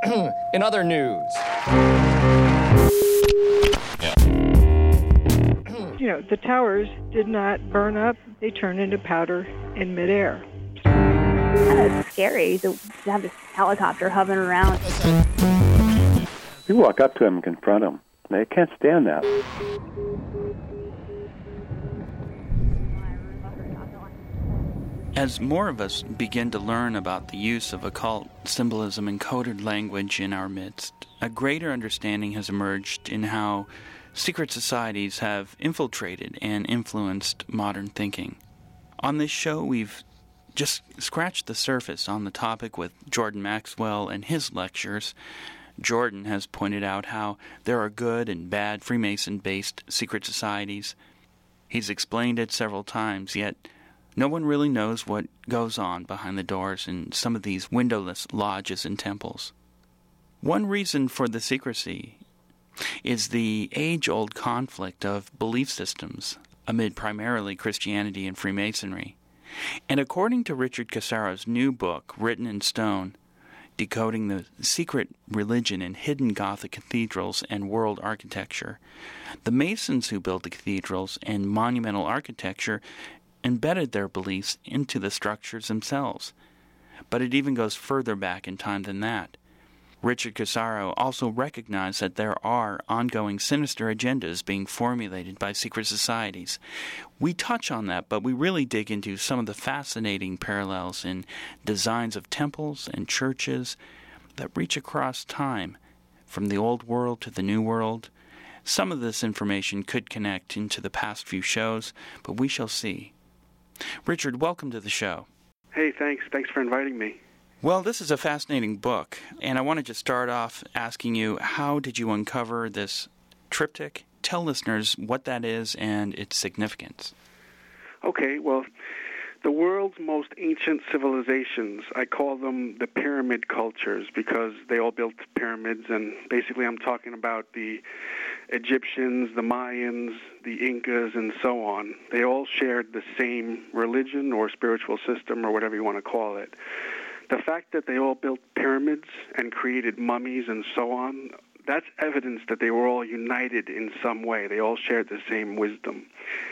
In other news. The towers did not burn up. They turned into powder in midair. Kind of scary to have this helicopter hovering around. You walk up to them and confront them. They can't stand that. As more of us begin to learn about the use of occult symbolism and coded language in our midst, a greater understanding has emerged in how secret societies have infiltrated and influenced modern thinking. On this show, we've just scratched the surface on the topic with Jordan Maxwell and his lectures. Jordan has pointed out how there are good and bad Freemason-based secret societies. He's explained it several times, yet no one really knows what goes on behind the doors in some of these windowless lodges and temples. One reason for the secrecy is the age-old conflict of belief systems amid primarily Christianity and Freemasonry. And according to Richard Cassaro's new book, Written in Stone, Decoding the Secret Religion in Hidden Gothic Cathedrals and World Architecture, the Masons who built the cathedrals and monumental architecture embedded their beliefs into the structures themselves. But it even goes further back in time than that. Richard Cassaro also recognized that there are ongoing sinister agendas being formulated by secret societies. We touch on that, but we really dig into some of the fascinating parallels in designs of temples and churches that reach across time, from the old world to the new world. Some of this information could connect into the past few shows, but we shall see. Richard, welcome to the show. Hey, thanks. Thanks for inviting me. Well, this is a fascinating book, and I wanted to start off asking you, how did you uncover this triptych? Tell listeners what that is and its significance. Okay, well, the world's most ancient civilizations, I call them the pyramid cultures because they all built pyramids, and basically I'm talking about the Egyptians, the Mayans, the Incas, and so on. They all shared the same religion or spiritual system or whatever you want to call it. The fact that they all built pyramids and created mummies and so on, that's evidence that they were all united in some way. They all shared the same wisdom.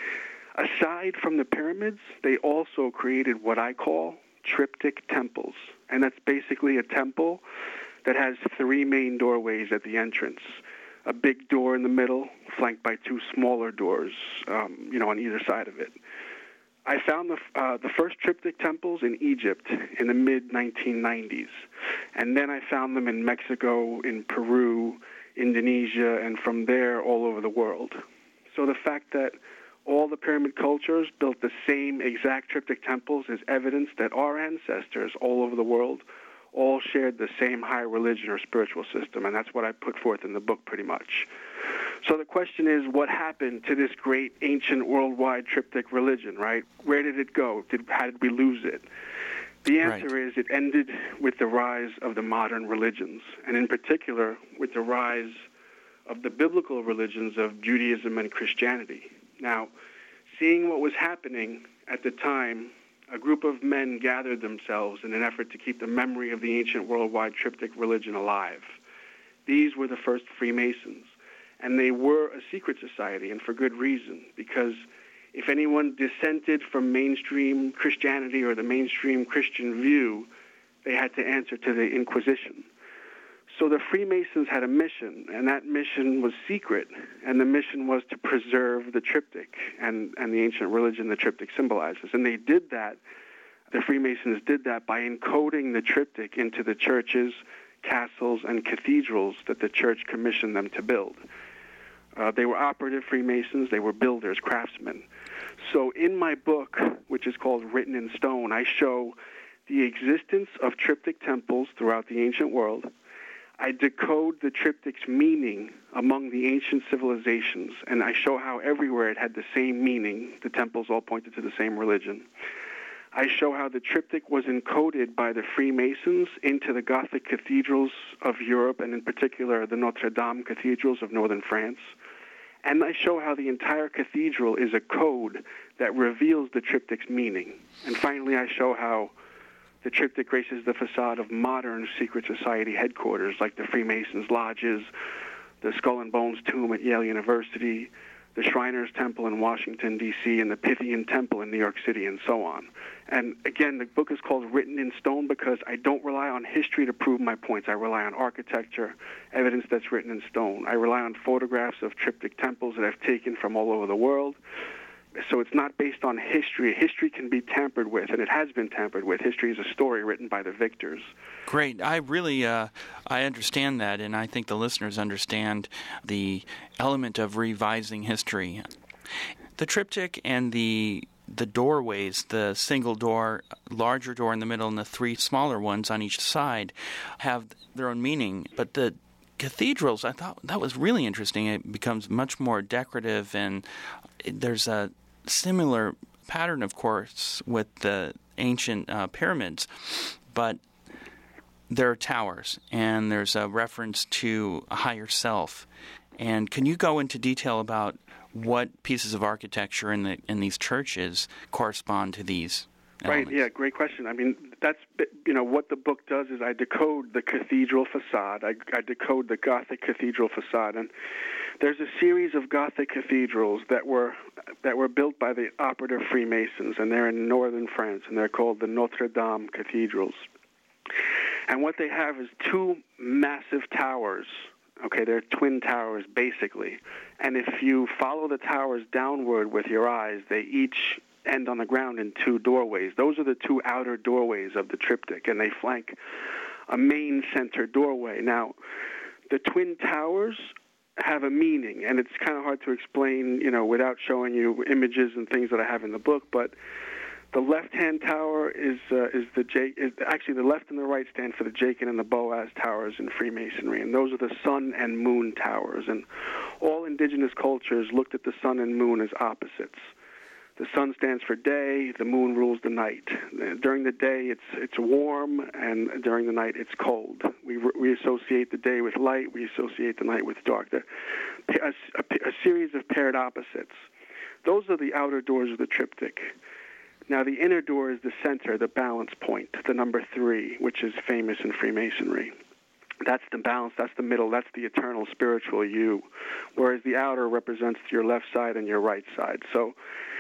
Aside from the pyramids, they also created what I call triptych temples. And that's basically a temple that has three main doorways at the entrance. A big door in the middle, flanked by two smaller doors, on either side of it. I found the first triptych temples in Egypt in the mid-1990s, and then I found them in Mexico, in Peru, Indonesia, and from there all over the world. So the fact that all the pyramid cultures built the same exact triptych temples is evidence that our ancestors all over the world all shared the same high religion or spiritual system, and that's what I put forth in the book pretty much. So the question is, what happened to this great ancient worldwide triptych religion, right? Where did it go? How did we lose it? The answer is it ended with the rise of the modern religions, and in particular with the rise of the biblical religions of Judaism and Christianity. Now, seeing what was happening at the time, a group of men gathered themselves in an effort to keep the memory of the ancient worldwide triptych religion alive. These were the first Freemasons, and they were a secret society, and for good reason, because if anyone dissented from mainstream Christianity or the mainstream Christian view, they had to answer to the Inquisition. So the Freemasons had a mission, and that mission was secret, and the mission was to preserve the triptych and the ancient religion the triptych symbolizes. And they did that, the Freemasons did that by encoding the triptych into the churches, castles, and cathedrals that the church commissioned them to build. They were operative Freemasons, they were builders, craftsmen. So in my book, which is called Written in Stone, I show the existence of triptych temples throughout the ancient world. I decode the triptych's meaning among the ancient civilizations, and I show how everywhere it had the same meaning. The temples all pointed to the same religion. I show how the triptych was encoded by the Freemasons into the Gothic cathedrals of Europe, and in particular the Notre Dame cathedrals of northern France. And I show how the entire cathedral is a code that reveals the triptych's meaning. And finally, I show how The triptych graces the facade of modern secret society headquarters like the Freemasons' lodges, the Skull and Bones tomb at Yale University, the Shriners Temple in Washington, D.C., and the Pythian Temple in New York City, and so on. And again, the book is called Written in Stone because I don't rely on history to prove my points. I rely on architecture, evidence that's written in stone. I rely on photographs of triptych temples that I've taken from all over the world. So it's not based on history. History can be tampered with, and it has been tampered with. History is a story written by the victors. Great. I really I understand that, and I think the listeners understand the element of revising history. The triptych and the doorways, the single door, larger door in the middle, and the three smaller ones on each side have their own meaning. But the cathedrals, I thought that was really interesting. It becomes much more decorative, and there's a similar pattern, of course, with the ancient pyramids, but there are towers, and there's a reference to a higher self. And can you go into detail about what pieces of architecture in these churches correspond to these elements? Right, yeah, great question. I mean, that's, what the book does is I decode the cathedral facade. I decode the Gothic cathedral facade. And there's a series of Gothic cathedrals that were built by the operative Freemasons, and they're in northern France, and they're called the Notre Dame cathedrals. And what they have is two massive towers. Okay, they're twin towers, basically. And if you follow the towers downward with your eyes, they each end on the ground in two doorways. Those are the two outer doorways of the triptych, and they flank a main center doorway. Now, the twin towers have a meaning, and it's kind of hard to explain, without showing you images and things that I have in the book, but the left-hand tower is actually the left and the right stand for the Jachin and the Boaz towers in Freemasonry, and those are the sun and moon towers. And all indigenous cultures looked at the sun and moon as opposites. The sun stands for day, the moon rules the night. During the day, it's warm, and during the night, it's cold. We associate the day with light, we associate the night with dark. A series of paired opposites. Those are the outer doors of the triptych. Now, the inner door is the center, the balance point, the number 3, which is famous in Freemasonry. That's the balance, that's the middle, that's the eternal spiritual you, whereas the outer represents your left side and your right side. So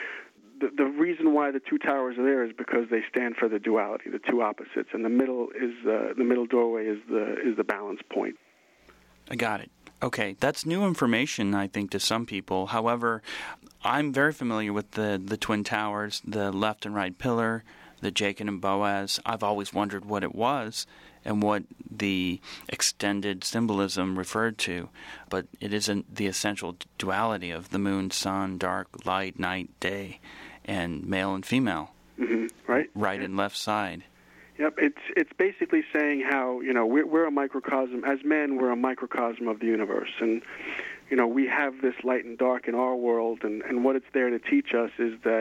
the reason why the two towers are there is because they stand for the duality, the two opposites, and the middle doorway is the balance point. I got it. Okay, that's new information, I think, to some people. However, I'm very familiar with the Twin Towers, the left and right pillar, the Jachin and Boaz. I've always wondered what it was and what the extended symbolism referred to. But it isn't the essential duality of the moon, sun, dark, light, night, day, and male and female. Mm-hmm. Right. Right and left side. Yep, it's basically saying how, we're a microcosm. As men, we're a microcosm of the universe. And, we have this light and dark in our world. And what it's there to teach us is that,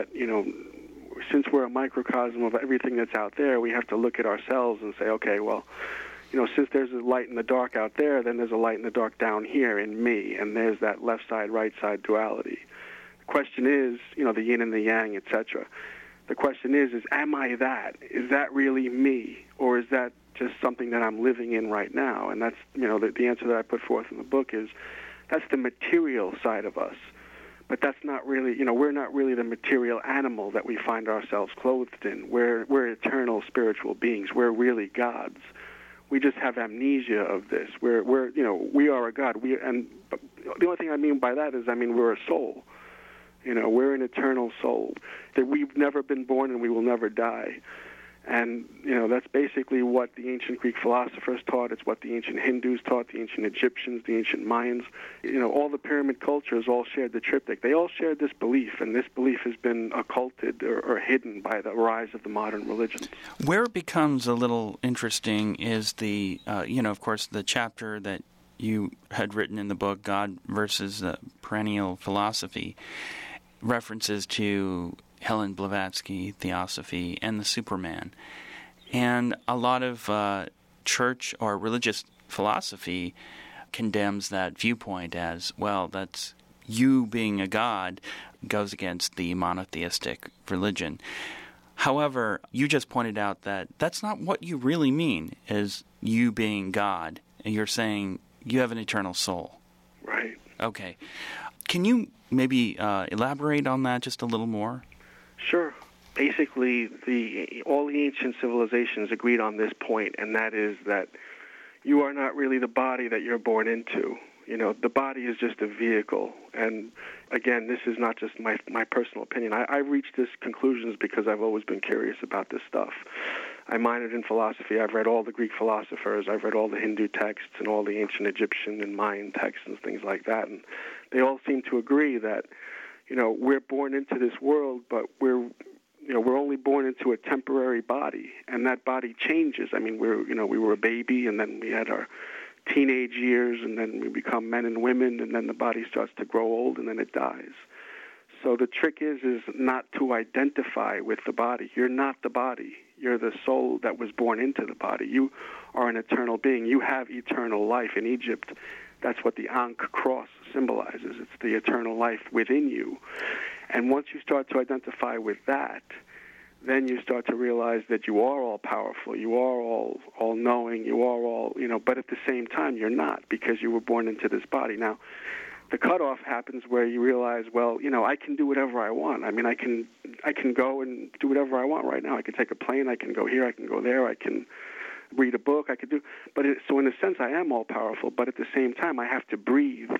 since we're a microcosm of everything that's out there, we have to look at ourselves and say, okay, well, since there's a light and the dark out there, then there's a light and the dark down here in me. And there's that left side, right side duality. The question is, the yin and the yang, etc. The question is am I that? Is that really me? Or is that just something that I'm living in right now? And that's, the answer that I put forth in the book is that's the material side of us. But that's not really, we're not really the material animal that we find ourselves clothed in. We're eternal spiritual beings. We're really gods. We just have amnesia of this. We are a god. And the only thing I mean by that is, we're a soul. We're an eternal soul, that we've never been born and we will never die. And, that's basically what the ancient Greek philosophers taught. It's what the ancient Hindus taught, the ancient Egyptians, the ancient Mayans. All the pyramid cultures all shared the triptych. They all shared this belief, and this belief has been occulted or hidden by the rise of the modern religions. Where it becomes a little interesting is the, of course, the chapter that you had written in the book, God versus Perennial Philosophy, references to Helen Blavatsky, Theosophy, and the Superman. And a lot of church or religious philosophy condemns that viewpoint as, well, that's you being a god goes against the monotheistic religion. However, you just pointed out that that's not what you really mean as you being God. And you're saying you have an eternal soul. Right. Okay. Can you maybe elaborate on that just a little more? Sure. Basically, all the ancient civilizations agreed on this point, and that is that you are not really the body that you're born into. You know, the body is just a vehicle. And again, this is not just my personal opinion. I reached these conclusions because I've always been curious about this stuff. I minored in philosophy. I've read all the Greek philosophers. I've read all the Hindu texts and all the ancient Egyptian and Mayan texts and things like that. And they all seem to agree that, you know, we're born into this world, but we're only born into a temporary body, and that body changes. I mean, we were a baby, and then we had our teenage years, and then we become men and women, and then the body starts to grow old, and then it dies. So the trick is not to identify with the body. You're not the body. You're the soul that was born into the body. You are an eternal being. You have eternal life. In Egypt, that's what the Ankh cross symbolizes. It's the eternal life within you. And once you start to identify with that, then you start to realize that you are all powerful, you are all knowing, you are all, but at the same time you're not, because you were born into this body. Now, the cutoff happens where you realize, well, I can do whatever I want. I mean, I can go and do whatever I want right now. I can take a plane, I can go here, I can go there, I can read a book, I could do, so in a sense I am all powerful, but at the same time I have to breathe.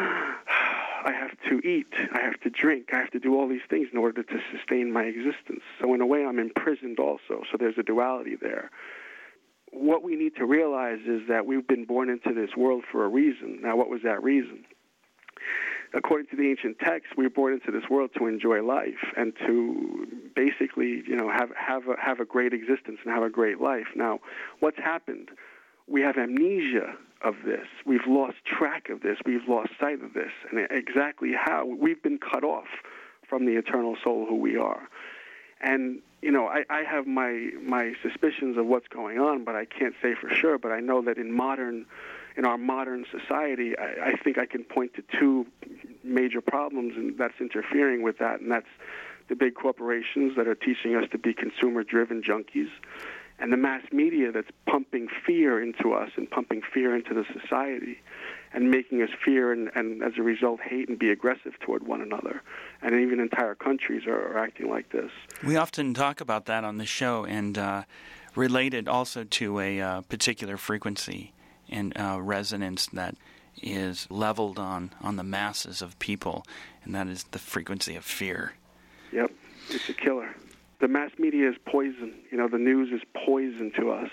I have to eat, I have to drink, I have to do all these things in order to sustain my existence. So in a way, I'm imprisoned also. So there's a duality there. What we need to realize is that we've been born into this world for a reason. Now, what was that reason? According to the ancient texts, we were born into this world to enjoy life and to basically, have a great existence and have a great life. Now, what's happened? We have amnesia of this. We've lost track of this. We've lost sight of this. And exactly how we've been cut off from the eternal soul who we are. And, I have my suspicions of what's going on, but I can't say for sure. But I know that in our modern society, I think I can point to two major problems, and that's interfering with that. And that's the big corporations that are teaching us to be consumer-driven junkies, and the mass media that's pumping fear into us and pumping fear into the society and making us fear and as a result, hate and be aggressive toward one another. And even entire countries are acting like this. We often talk about that on the show and relate it also to a particular frequency and resonance that is leveled on the masses of people, and that is the frequency of fear. Yep, it's a killer. The mass media is poison. The news is poison to us,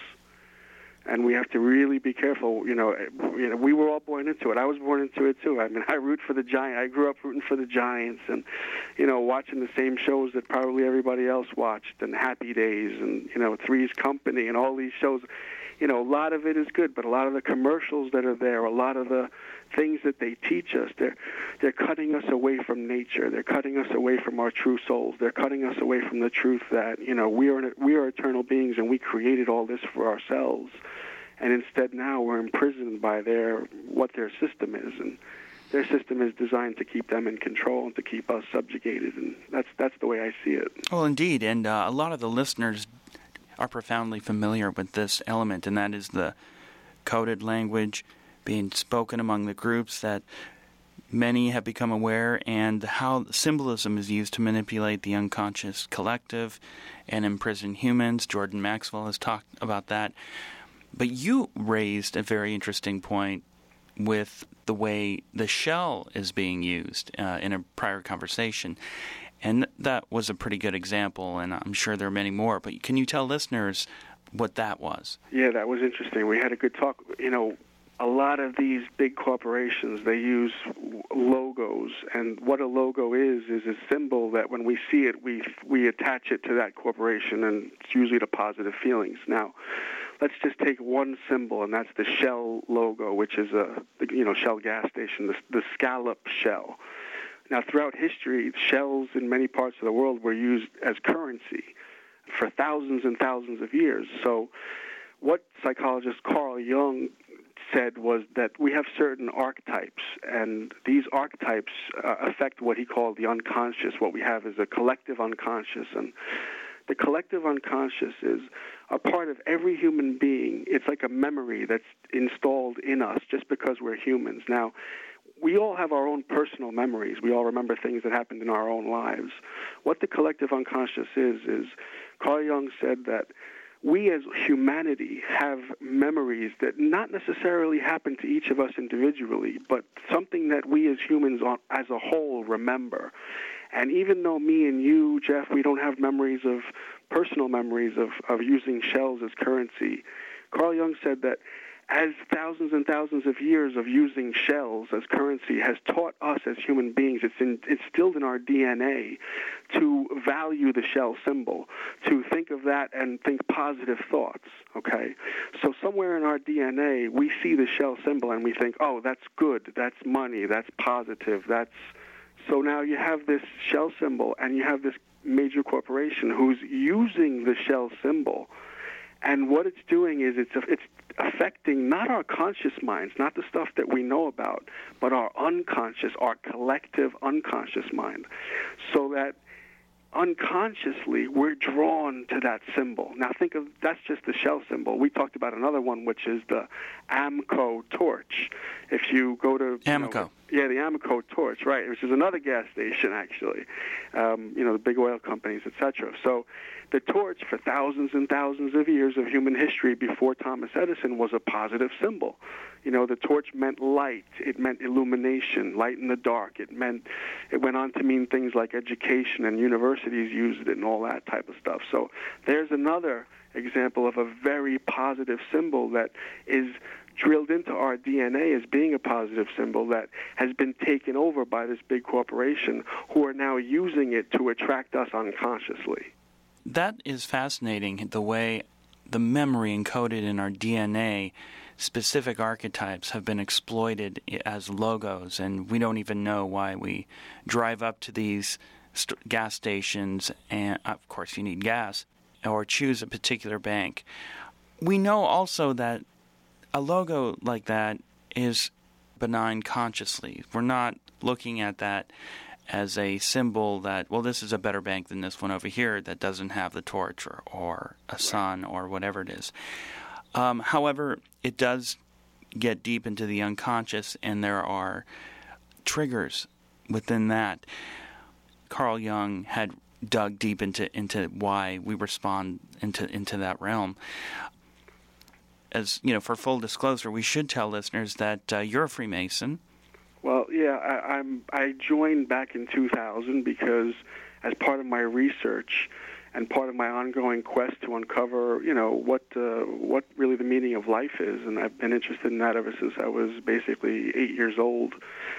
and we have to really be careful. We were all born into it. I was born into it too. I mean, I root for the Giants. I grew up rooting for the Giants, and watching the same shows that probably everybody else watched, and Happy Days, and Three's Company, and all these shows. A lot of it is good, but a lot of the commercials that are there, a lot of the things that they teach us, they're cutting us away from nature. They're cutting us away from our true souls. They're cutting us away from the truth that, we are eternal beings and we created all this for ourselves. And instead now we're imprisoned by what their system is. And their system is designed to keep them in control and to keep us subjugated. And that's the way I see it. Well, indeed. And a lot of the listeners are profoundly familiar with this element, and that is the coded language being spoken among the groups that many have become aware, and how symbolism is used to manipulate the unconscious collective and imprison humans. Jordan Maxwell has talked about that. But you raised a very interesting point with the way the shell is being used in a prior conversation. And that was a pretty good example, and I'm sure there are many more. But can you tell listeners what that was? Yeah, that was interesting. We had a good talk. A lot of these big corporations, they use logos. And what a logo is a symbol that when we see it, we attach it to that corporation, and it's usually to positive feelings. Now, let's just take one symbol, and that's the Shell logo, which is Shell gas station, the scallop shell. Now, throughout history, shells in many parts of the world were used as currency for thousands and thousands of years. So what psychologist Carl Jung said was that we have certain archetypes, and these archetypes affect what he called the unconscious. What we have is a collective unconscious, and the collective unconscious is a part of every human being. It's like a memory that's installed in us just because we're humans. Now, we all have our own personal memories. We all remember things that happened in our own lives. What the collective unconscious is Carl Jung said that we as humanity have memories that not necessarily happen to each of us individually, but something that we as humans as a whole remember. And even though me and you, Jeff, we don't have memories of personal memories of using shells as currency, Carl Jung said that as thousands and thousands of years of using shells as currency has taught us as human beings, it's instilled in our DNA to value the shell symbol, to think of that and think positive thoughts, okay? So somewhere in our DNA, we see the shell symbol and we think, oh, that's good, that's money, that's positive, that's... So now you have this shell symbol and you have this major corporation who's using the shell symbol. And what it's doing is it's affecting not our conscious minds, not the stuff that we know about, but our unconscious, our collective unconscious mind. So that unconsciously we're drawn to that symbol. Now think of, that's just the shell symbol. We talked about another one, which is the Amoco torch. If you go to... Amoco. The Amoco torch, right, which is another gas station, actually. The big oil companies, etc. So the torch, for thousands and thousands of years of human history before Thomas Edison, was a positive symbol. The torch meant light. It meant illumination, light in the dark. It went on to mean things like education, and universities used it and all that type of stuff. So there's another example of a very positive symbol that is drilled into our DNA as being a positive symbol that has been taken over by this big corporation who are now using it to attract us unconsciously. That is fascinating, the way the memory encoded in our DNA, specific archetypes have been exploited as logos, and we don't even know why we drive up to these gas stations, and of course you need gas, or choose a particular bank. We know also that a logo like that is benign consciously. We're not looking at that as a symbol that, well, this is a better bank than this one over here that doesn't have the torch or a sun or whatever it is. However, it does get deep into the unconscious, and there are triggers within that. Carl Jung had dug deep into why we respond into that realm. As for full disclosure, we should tell listeners that you're a Freemason. Well, yeah, I joined back in 2000 because, as part of my research and part of my ongoing quest to uncover, what really the meaning of life is, and I've been interested in that ever since I was basically 8 years old.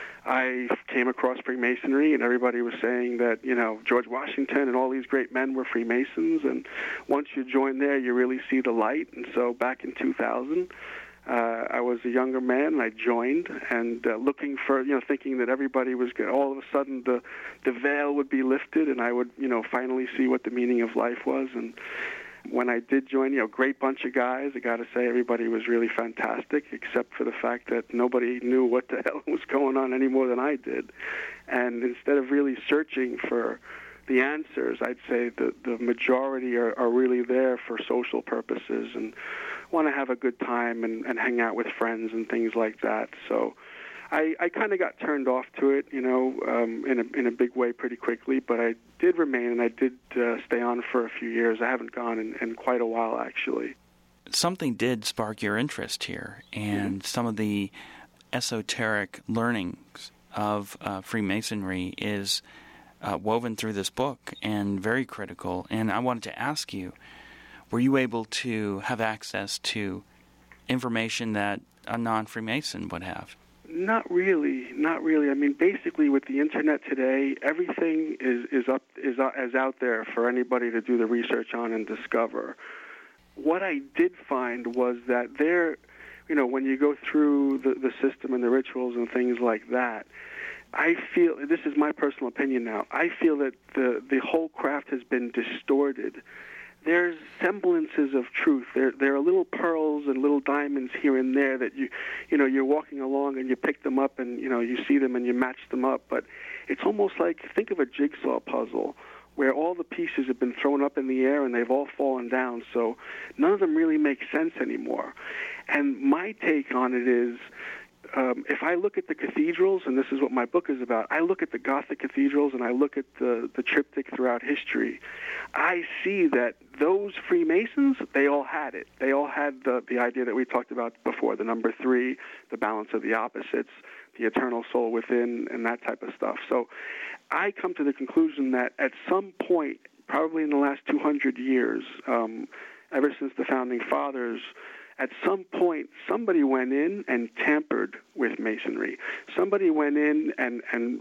I came across Freemasonry, and everybody was saying that, George Washington and all these great men were Freemasons, and once you join there, you really see the light. And so back in 2000, I was a younger man, and I joined, and looking for, thinking that everybody was going to, all of a sudden the veil would be lifted, and I would, finally see what the meaning of life was. And when I did join, great bunch of guys. I got to say, everybody was really fantastic, except for the fact that nobody knew what the hell was going on any more than I did. And instead of really searching for the answers, I'd say the majority are really there for social purposes and want to have a good time and hang out with friends and things like that. So I kind of got turned off to it, in a big way pretty quickly, but I did remain, and I did stay on for a few years. I haven't gone in quite a while, actually. Something did spark your interest here, and some of the esoteric learnings of Freemasonry is woven through this book and very critical. And I wanted to ask you, were you able to have access to information that a non-Freemason would have? Not really. I mean, basically, with the internet today, everything is out there for anybody to do the research on and discover. What I did find was that there, when you go through the system and the rituals and things like that, I feel, this is my personal opinion now, I feel that the whole craft has been distorted. There's semblances of truth. There are little pearls and little diamonds here and there that you're walking along and you pick them up and you see them and you match them up. But it's almost like, think of a jigsaw puzzle where all the pieces have been thrown up in the air and they've all fallen down, so none of them really make sense anymore. And my take on it is, if I look at the cathedrals, and this is what my book is about, I look at the Gothic cathedrals and I look at the triptych throughout history, I see that those Freemasons, they all had it. They all had the idea that we talked about before, the number 3, the balance of the opposites, the eternal soul within, and that type of stuff. So I come to the conclusion that at some point, probably in the last 200 years, ever since the Founding Fathers, at some point, somebody went in and tampered with Masonry. Somebody went in and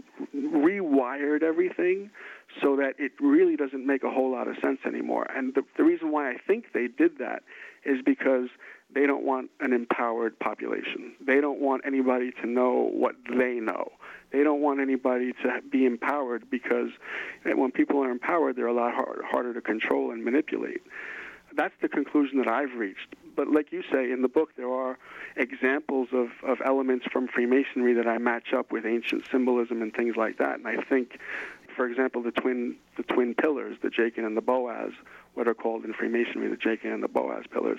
rewired everything so that it really doesn't make a whole lot of sense anymore. And the reason why I think they did that is because they don't want an empowered population. They don't want anybody to know what they know. They don't want anybody to be empowered, because when people are empowered, they're a lot harder to control and manipulate. That's the conclusion that I've reached. But like you say, in the book, there are examples of elements from Freemasonry that I match up with ancient symbolism and things like that. And I think, for example, the twin pillars, the Jachin and the Boaz, what are called in Freemasonry the Jachin and the Boaz pillars,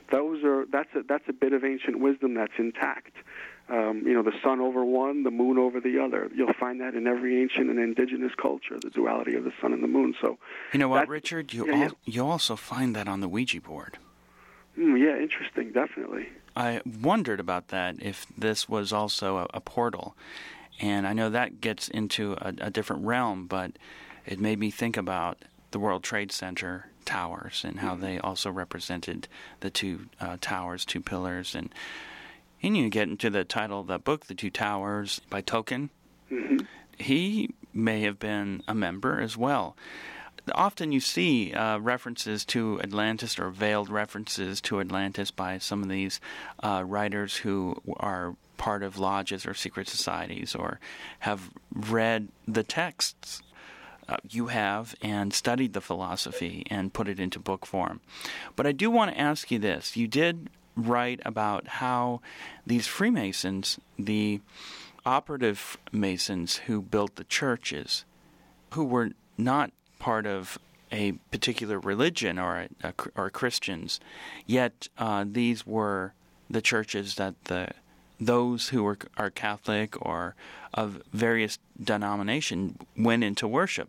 that's a bit of ancient wisdom that's intact. The sun over one, the moon over the other. You'll find that in every ancient and indigenous culture, the duality of the sun and the moon. So, you know what, Richard? You also find that on the Ouija board. Yeah, interesting, definitely. I wondered about that, if this was also a portal. And I know that gets into a different realm, but it made me think about the World Trade Center towers and how they also represented the two towers, 2 pillars. And you get into the title of the book, The Two Towers, by Tolkien. Mm-hmm. He may have been a member as well. Often you see references to Atlantis, or veiled references to Atlantis, by some of these writers who are part of lodges or secret societies, or have read the texts you have and studied the philosophy and put it into book form. But I do want to ask you this. You did write about how these Freemasons, the operative Masons who built the churches, who were not part of a particular religion or Christians, yet these were the churches that those who are Catholic or of various denomination went into worship.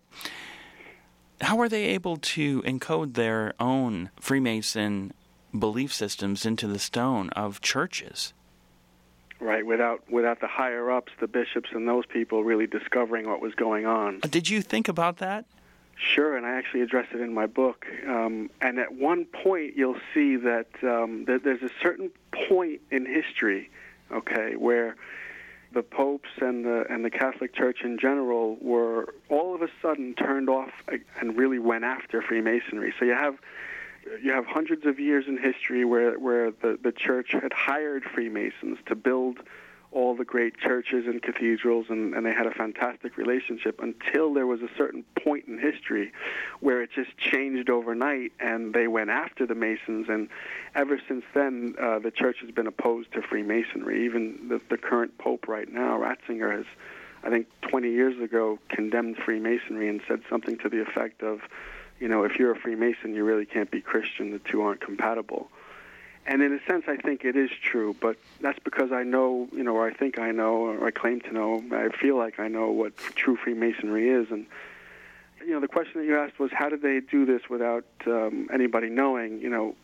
How were they able to encode their own Freemason belief systems into the stone of churches? Right, without the higher-ups, the bishops and those people really discovering what was going on. Did you think about that? Sure, and I actually address it in my book. And at one point, you'll see that there's a certain point in history, okay, where the popes and the Catholic Church in general were all of a sudden turned off and really went after Freemasonry. So you have hundreds of years in history where the church had hired Freemasons to build all the great churches and cathedrals, and they had a fantastic relationship, until there was a certain point in history where it just changed overnight and they went after the Masons. And ever since then, the church has been opposed to Freemasonry. Even the current pope right now, Ratzinger, has, I think 20 years ago, condemned Freemasonry and said something to the effect of, if you're a Freemason, you really can't be Christian. The two aren't compatible. And in a sense, I think it is true, but that's because I know, or I think I know, or I claim to know, I feel like I know what true Freemasonry is. And, the question that you asked was, how did they do this without anybody knowing?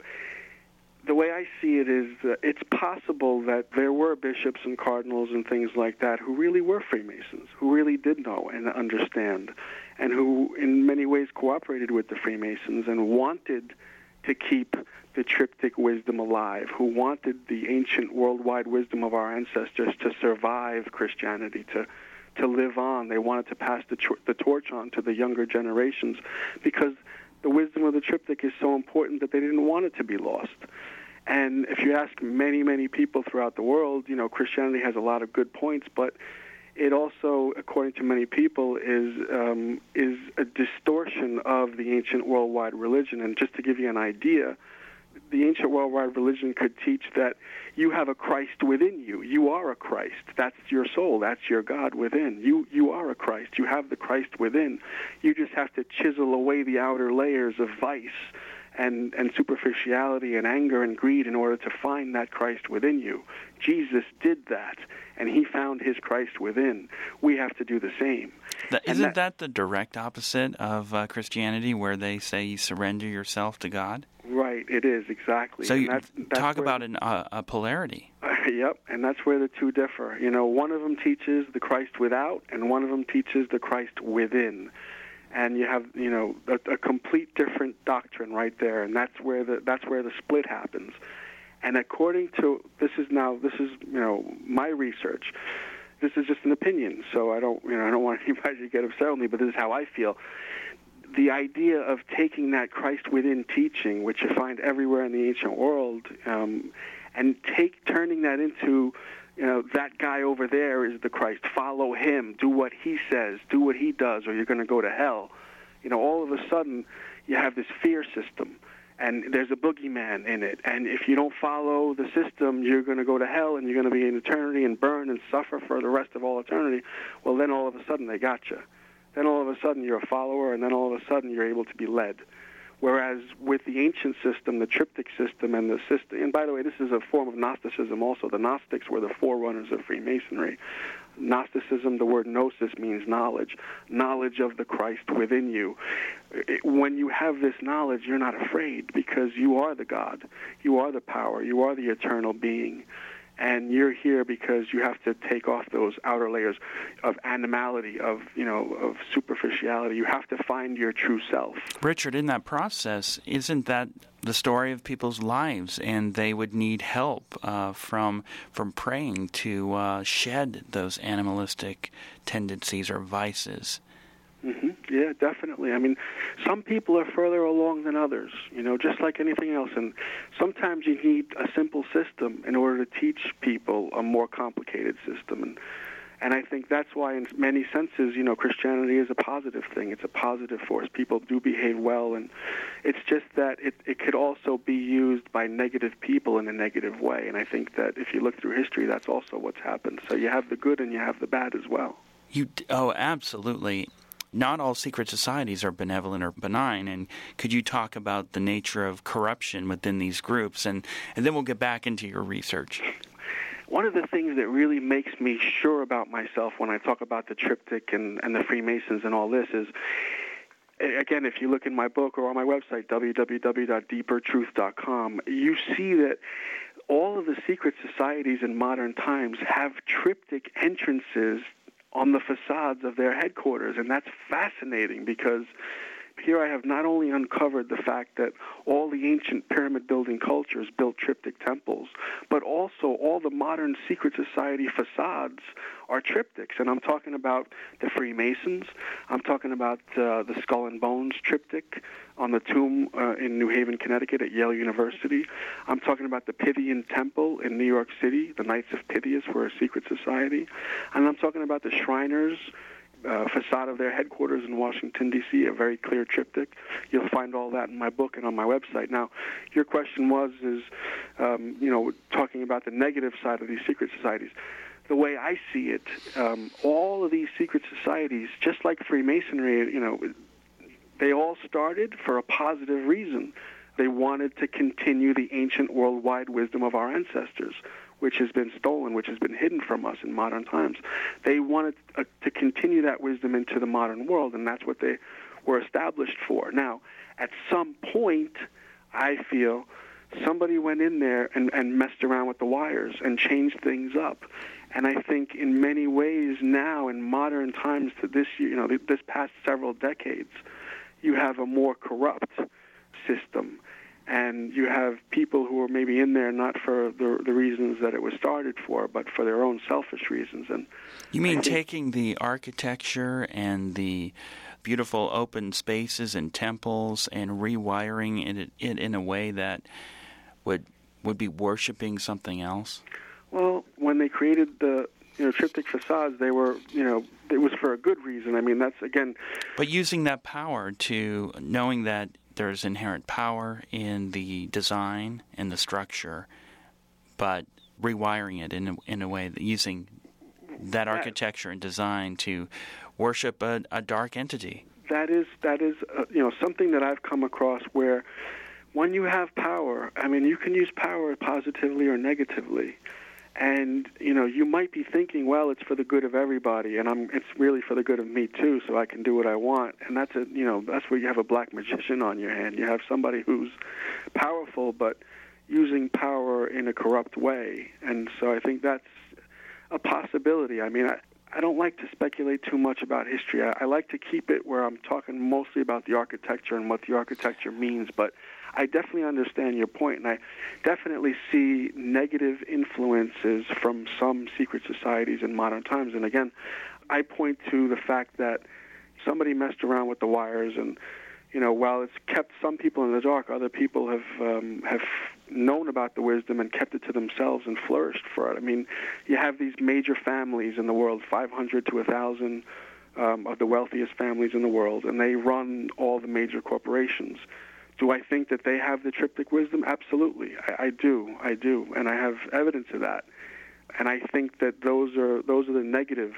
The way I see it is it's possible that there were bishops and cardinals and things like that who really were Freemasons, who really did know and understand, and who in many ways cooperated with the Freemasons and wanted to keep the triptych wisdom alive, who wanted the ancient worldwide wisdom of our ancestors to survive Christianity, to live on. They wanted to pass the torch on to the younger generations, because the wisdom of the triptych is so important that they didn't want it to be lost. And if you ask many, many people throughout the world, Christianity has a lot of good points, but it also, according to many people, is a distortion of the ancient worldwide religion. And just to give you an idea, the ancient worldwide religion could teach that you have a Christ within you. You are a Christ. That's your soul. That's your God within. You are a Christ. You have the Christ within. You just have to chisel away the outer layers of vice and superficiality and anger and greed in order to find that Christ within you. Jesus did that, and he found his Christ within. We have to do the same. Isn't that the direct opposite of Christianity, where they say you surrender yourself to God? Right, it is, exactly. So you that's talk about a polarity. Yep, and that's where the two differ. You know, one of them teaches the Christ without, and one of them teaches the Christ within. And you have, you know, a complete different doctrine right there, and that's where the split happens. And according to this is my research. This is just an opinion, so I don't want anybody to get upset with me, but this is how I feel. The idea of taking that Christ within teaching, which you find everywhere in the ancient world, and turning that into, you know, that guy over there is the Christ. Follow him. Do what he says. Do what he does, or you're going to go to hell. You know, all of a sudden, you have this fear system, and there's a boogeyman in it. And if you don't follow the system, you're going to go to hell, and you're going to be in eternity and burn and suffer for the rest of all eternity. Well, then all of a sudden, they got you. Then all of a sudden, you're a follower, and then all of a sudden, you're able to be led. Whereas with the ancient system, the triptych system, and the system, and by the way, this is a form of Gnosticism also. The Gnostics were the forerunners of Freemasonry. Gnosticism, the word gnosis means knowledge of the Christ within you. When you have this knowledge, you're not afraid because you are the God. You are the power. You are the eternal being. And you're here because you have to take off those outer layers of animality, of superficiality. You have to find your true self. Richard, in that process, isn't that the story of people's lives? And they would need help from praying to shed those animalistic tendencies or vices. Mm-hmm. Yeah, definitely. I mean, some people are further along than others, you know, just like anything else. And sometimes you need a simple system in order to teach people a more complicated system. And I think that's why, in many senses, you know, Christianity is a positive thing. It's a positive force. People do behave well, and it's just that it could also be used by negative people in a negative way. And I think that if you look through history, that's also what's happened. So you have the good and you have the bad as well. Oh, absolutely. Not all secret societies are benevolent or benign, and could you talk about the nature of corruption within these groups, and then we'll get back into your research. One of the things that really makes me sure about myself when I talk about the triptych and the Freemasons and all this is, again, if you look in my book or on my website, www.deepertruth.com, you see that all of the secret societies in modern times have triptych entrances on the facades of their headquarters. And that's fascinating because here I have not only uncovered the fact that all the ancient pyramid-building cultures built triptych temples, but also all the modern secret society facades are triptychs. And I'm talking about the Freemasons. I'm talking about the Skull and Bones triptych on the tomb in New Haven, Connecticut at Yale University. I'm talking about the Pythian Temple in New York City. The Knights of Pythias were a secret society. And I'm talking about the Shriners facade of their headquarters in Washington, D.C., a very clear triptych. You'll find all that in my book and on my website. Now, your question is talking about the negative side of these secret societies. The way I see it, all of these secret societies, just like Freemasonry, you know, they all started for a positive reason. They wanted to continue the ancient worldwide wisdom of our ancestors, which has been stolen, which has been hidden from us in modern times. They wanted to continue that wisdom into the modern world, and that's what they were established for. Now, at some point, I feel somebody went in there and messed around with the wires and changed things up. And I think in many ways now, in modern times, to this past several decades, you have a more corrupt system. And you have people who are maybe in there not for the reasons that it was started for, but for their own selfish reasons. And you mean taking the architecture and the beautiful open spaces and temples and rewiring it in a way that would be worshiping something else? Well, when they created the triptych facades, they were, it was for a good reason. I mean, that's, again... But using that power to knowing that there's inherent power in the design and the structure, but rewiring it in a way that using that architecture and design to worship a dark entity. That is something that I've come across where when you have power, I mean, you can use power positively or negatively. And, you might be thinking, well, it's for the good of everybody, and it's really for the good of me, too, so I can do what I want. And that's where you have a black magician on your hand. You have somebody who's powerful, but using power in a corrupt way. And so I think that's a possibility. I mean, I don't like to speculate too much about history. I like to keep it where I'm talking mostly about the architecture and what the architecture means, but I definitely understand your point, and I definitely see negative influences from some secret societies in modern times. And again, I point to the fact that somebody messed around with the wires, and while it's kept some people in the dark, other people have known about the wisdom and kept it to themselves and flourished for it. I mean, you have these major families in the world, 500 to 1,000 of the wealthiest families in the world, and they run all the major corporations. Do I think that they have the triptych wisdom? Absolutely, I do, and I have evidence of that. And I think that those are the negative,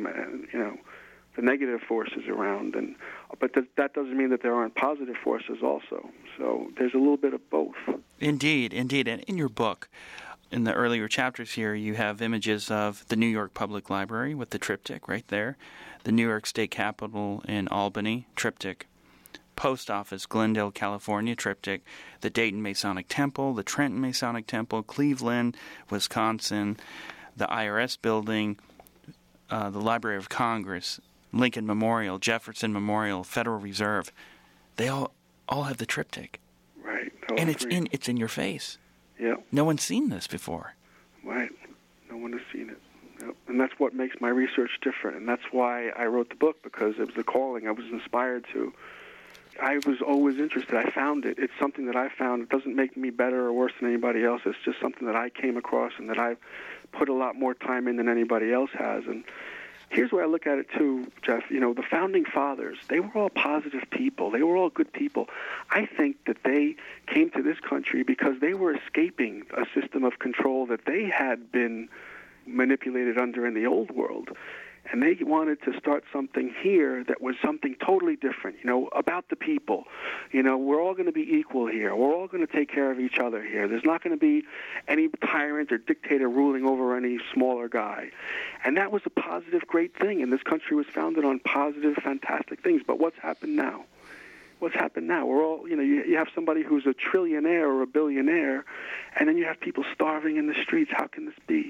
the negative forces around. But that doesn't mean that there aren't positive forces also. So there's a little bit of both. Indeed. And in your book, in the earlier chapters here, you have images of the New York Public Library with the triptych right there, the New York State Capitol in Albany, triptych, Post Office, Glendale, California, triptych, the Dayton Masonic Temple, the Trenton Masonic Temple, Cleveland, Wisconsin, the IRS building, the Library of Congress, Lincoln Memorial, Jefferson Memorial, Federal Reserve. They all have the triptych. Right. And it's in your face. Yeah. No one's seen this before. Right. No one has seen it. Yep. And that's what makes my research different. And that's why I wrote the book, because it was a calling I was inspired to. I was always interested. I found it. It's something that I found. It doesn't make me better or worse than anybody else. It's just something that I came across and that I've put a lot more time in than anybody else has. And here's where I look at it too, Jeff. The founding fathers, they were all positive people. They were all good people. I think that they came to this country because they were escaping a system of control that they had been manipulated under in the old world. And they wanted to start something here that was something totally different, about the people. We're all going to be equal here. We're all going to take care of each other here. There's not going to be any tyrant or dictator ruling over any smaller guy. And that was a positive, great thing. And this country was founded on positive, fantastic things. But what's happened now? What's happened now? We're all, you have somebody who's a trillionaire or a billionaire, and then you have people starving in the streets. How can this be?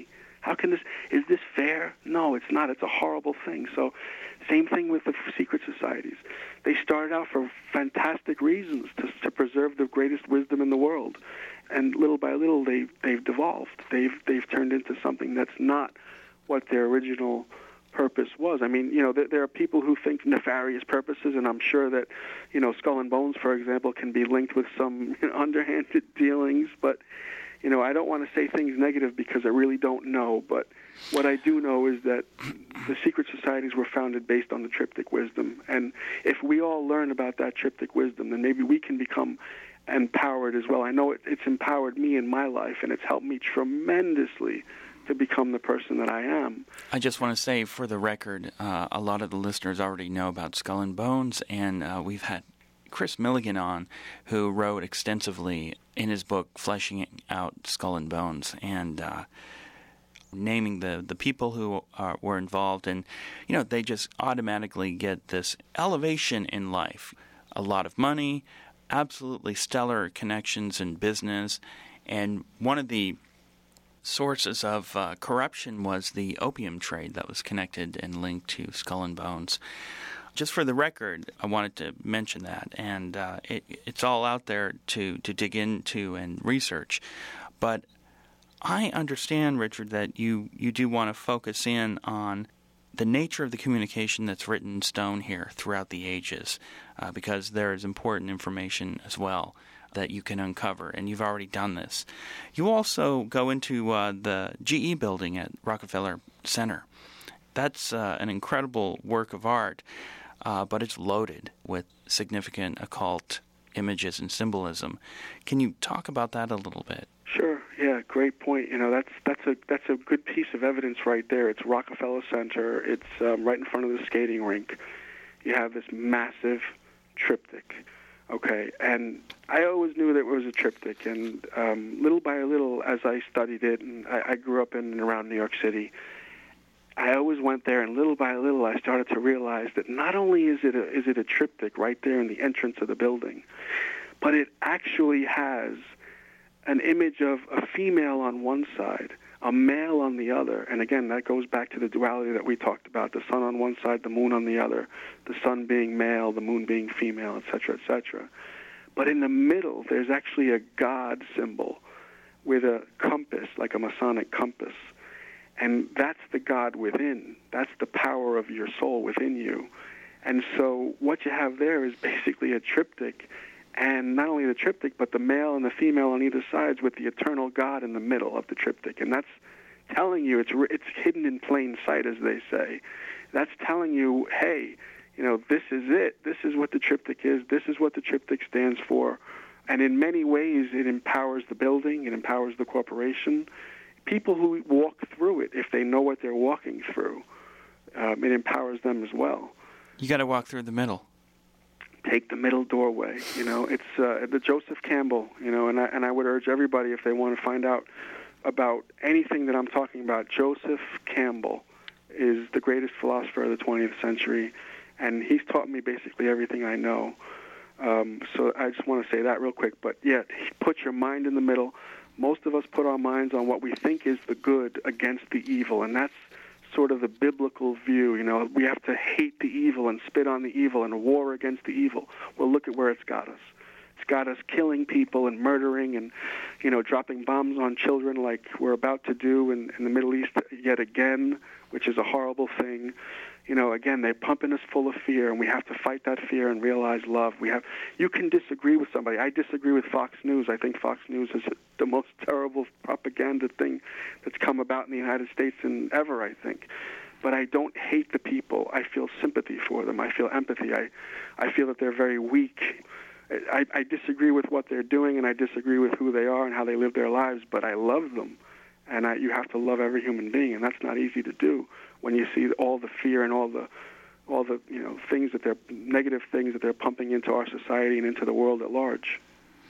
Is this fair? No, it's not. It's a horrible thing. So same thing with the secret societies. They started out for fantastic reasons, to preserve the greatest wisdom in the world. And little by little, they've devolved. They've turned into something that's not what their original purpose was. I mean, there are people who think nefarious purposes, and I'm sure that, Skull and Bones, for example, can be linked with some underhanded dealings, but I don't want to say things negative because I really don't know, but what I do know is that the secret societies were founded based on the triptych wisdom. And if we all learn about that triptych wisdom, then maybe we can become empowered as well. I know it's empowered me in my life, and it's helped me tremendously to become the person that I am. I just want to say, for the record, a lot of the listeners already know about Skull and Bones, and we've had Chris Milligan on, who wrote extensively in his book Fleshing Out Skull and Bones, and naming the people who were involved, and they just automatically get this elevation in life, a lot of money, absolutely stellar connections in business, and one of the sources of corruption was the opium trade that was connected and linked to Skull and Bones. Just for the record, I wanted to mention that, and it's all out there to dig into and research. But I understand, Richard, that you do want to focus in on the nature of the communication that's written in stone here throughout the ages, because there is important information as well that you can uncover, and you've already done this. You also go into the GE building at Rockefeller Center. That's an incredible work of art. But it's loaded with significant occult images and symbolism. Can you talk about that a little bit? Sure. Yeah, great point. That's a good piece of evidence right there. It's Rockefeller Center. It's right in front of the skating rink. You have this massive triptych. Okay, and I always knew that it was a triptych, and little by little, as I studied it, and I grew up in and around New York City, I always went there, and little by little, I started to realize that not only is it a triptych right there in the entrance of the building, but it actually has an image of a female on one side, a male on the other. And again, that goes back to the duality that we talked about, the sun on one side, the moon on the other, the sun being male, the moon being female, etc., etc. But in the middle, there's actually a God symbol with a compass, like a Masonic compass. And that's the God within. That's the power of your soul within you. And so what you have there is basically a triptych, and not only the triptych, but the male and the female on either sides with the eternal God in the middle of the triptych. And that's telling you, it's hidden in plain sight, as they say. That's telling you, hey, this is it. This is what the triptych is. This is what the triptych stands for. And in many ways, it empowers the building. It empowers the corporation. People who walk through it, if they know what they're walking through, it empowers them as well. You got to walk through the middle. Take the middle doorway. It's the Joseph Campbell. And I would urge everybody, if they want to find out about anything that I'm talking about, Joseph Campbell is the greatest philosopher of the 20th century, and he's taught me basically everything I know. So I just want to say that real quick. But yeah, put your mind in the middle. Most of us put our minds on what we think is the good against the evil, and that's sort of the biblical view. We have to hate the evil and spit on the evil and war against the evil. Well, look at where it's got us. It's got us killing people and murdering and, dropping bombs on children like we're about to do in the Middle East yet again, which is a horrible thing. Again, they're pumping us full of fear, and we have to fight that fear and realize love. You can disagree with somebody. I disagree with Fox News. I think Fox News is the most terrible propaganda thing that's come about in the United States in ever, I think. But I don't hate the people. I feel sympathy for them. I feel empathy. I feel that they're very weak. I disagree with what they're doing, and I disagree with who they are and how they live their lives, but I love them. And you have to love every human being, and that's not easy to do when you see all the fear and all the things that they're negative things that they're pumping into our society and into the world at large.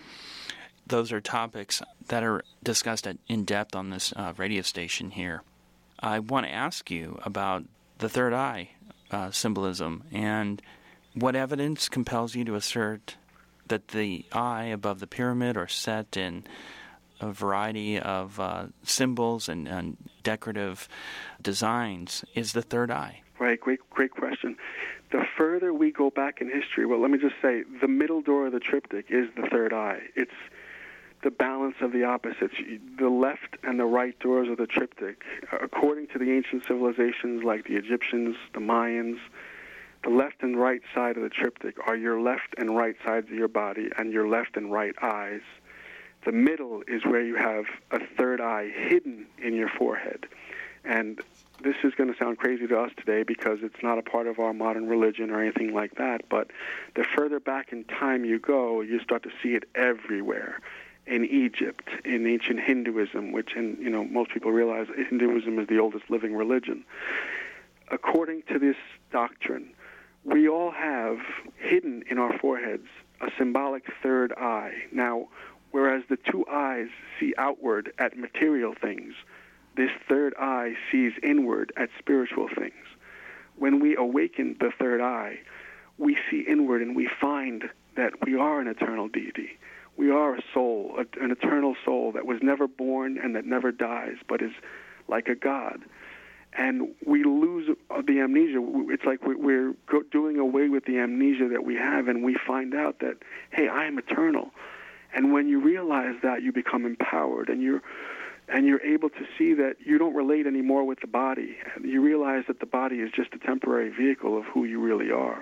Those are topics that are discussed in depth on this radio station here. I want to ask you about the third eye symbolism and what evidence compels you to assert that the eye above the pyramid or set in a variety of symbols and decorative designs is the third eye. Right, great question. The further we go back in history, well, let me just say, the middle door of the triptych is the third eye. It's the balance of the opposites, the left and the right doors of the triptych. According to the ancient civilizations like the Egyptians, the Mayans, the left and right side of the triptych are your left and right sides of your body and your left and right eyes. The middle is where you have a third eye hidden in your forehead. And this is going to sound crazy to us today because it's not a part of our modern religion or anything like that, but the further back in time you go, you start to see it everywhere. In Egypt, in ancient Hinduism, which most people realize Hinduism is the oldest living religion. According to this doctrine, we all have hidden in our foreheads a symbolic third eye. Now, whereas the two eyes see outward at material things, this third eye sees inward at spiritual things. When we awaken the third eye, we see inward and we find that we are an eternal deity. We are a soul, an eternal soul that was never born and that never dies, but is like a God. And we lose the amnesia. It's like we're doing away with the amnesia that we have, and we find out that, hey, I am eternal. And when you realize that, you become empowered, and you're able to see that you don't relate anymore with the body. You realize that the body is just a temporary vehicle of who you really are.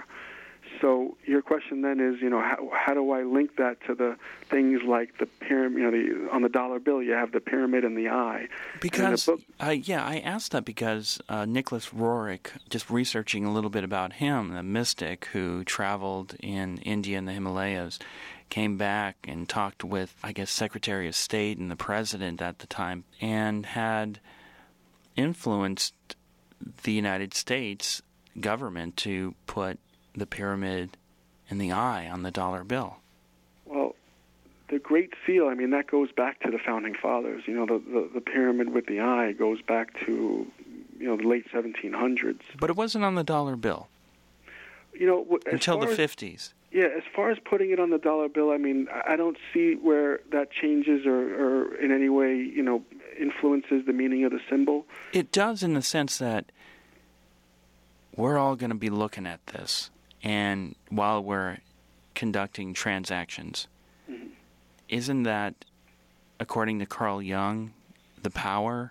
So your question then is, how do I link that to the things like the pyramid? On the dollar bill, you have the pyramid and the eye. Because I asked that because Nicholas Roerich, just researching a little bit about him, the mystic who traveled in India and the Himalayas, came back and talked with, I guess, Secretary of State and the President at the time, and had influenced the United States government to put the pyramid and the eye on the dollar bill. Well, the Great Seal, I mean, that goes back to the Founding Fathers. You know, the pyramid with the eye goes back to, you know, the late 1700s. But it wasn't on the dollar bill. You know, until the 50s. Yeah, as far as putting it on the dollar bill, I mean, I don't see where that changes or in any way, you know, influences the meaning of the symbol. It does, in the sense that we're all going to be looking at this, and while we're conducting transactions, mm-hmm. Isn't that, according to Carl Jung, the power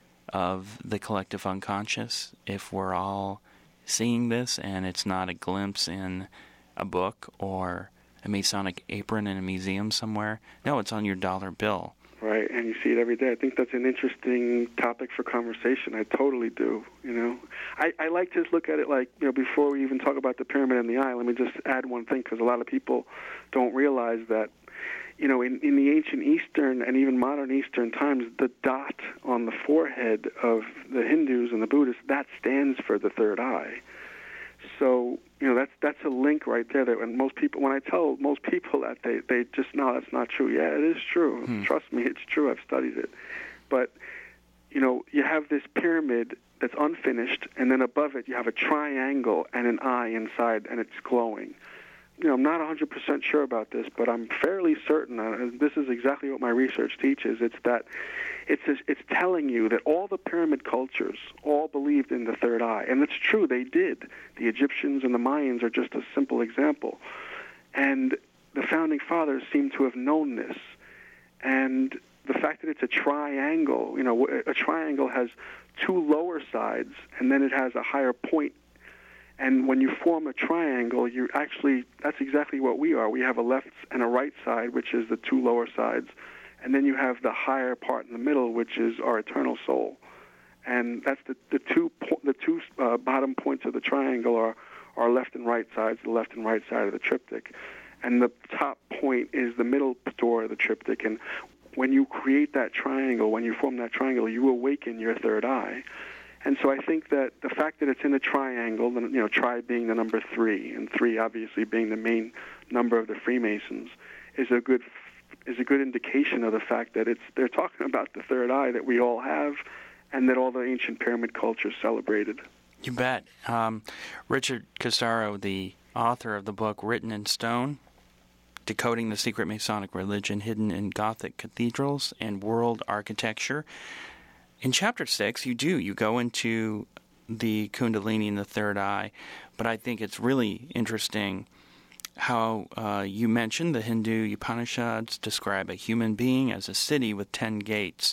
of the collective unconscious, if we're all seeing this and it's not a glimpse in a book or a Masonic apron in a museum somewhere? No, it's on your dollar bill. Right, and you see it every day. I think that's an interesting topic for conversation. I totally do, you know. I like to look at it like, you know, before we even talk about the pyramid and the eye, let me just add one thing, because a lot of people don't realize that, you know, in the ancient Eastern and even modern Eastern times, the dot on the forehead of the Hindus and the Buddhists, that stands for the third eye. So, you know, that's a link right there. That when I tell most people that, they just, no, that's not true. Yeah, it is true. Trust me, it's true. I've studied it. But, you know, you have this pyramid that's unfinished, and then above it you have a triangle and an eye inside, and it's glowing. You know, I'm not 100% sure about this, but I'm fairly certain, this is exactly what my research teaches, it's that it's telling you that all the pyramid cultures all believed in the third eye. And it's true, they did. The Egyptians and the Mayans are just a simple example. And the Founding Fathers seem to have known this. And the fact that it's a triangle, you know, a triangle has two lower sides, and then it has a higher point. And when you form a triangle, that's exactly what we are. We have a left and a right side, which is the two lower sides. And then you have the higher part in the middle, which is our eternal soul. And that's the two bottom points of the triangle are our left and right sides, the left and right side of the triptych. And the top point is the middle door of the triptych. And when you create that triangle, when you form that triangle, you awaken your third eye. And so I think that the fact that it's in a triangle, you know, tri being the number 3, and 3 obviously being the main number of the Freemasons, is a good indication of the fact that they're talking about the third eye that we all have, and that all the ancient pyramid cultures celebrated. You bet. Richard Casaro, the author of the book Written in Stone, Decoding the Secret Masonic Religion Hidden in Gothic Cathedrals and World Architecture. In Chapter 6, you go into the Kundalini and the third eye, but I think it's really interesting how you mentioned the Hindu Upanishads describe a human being as a city with 10 gates,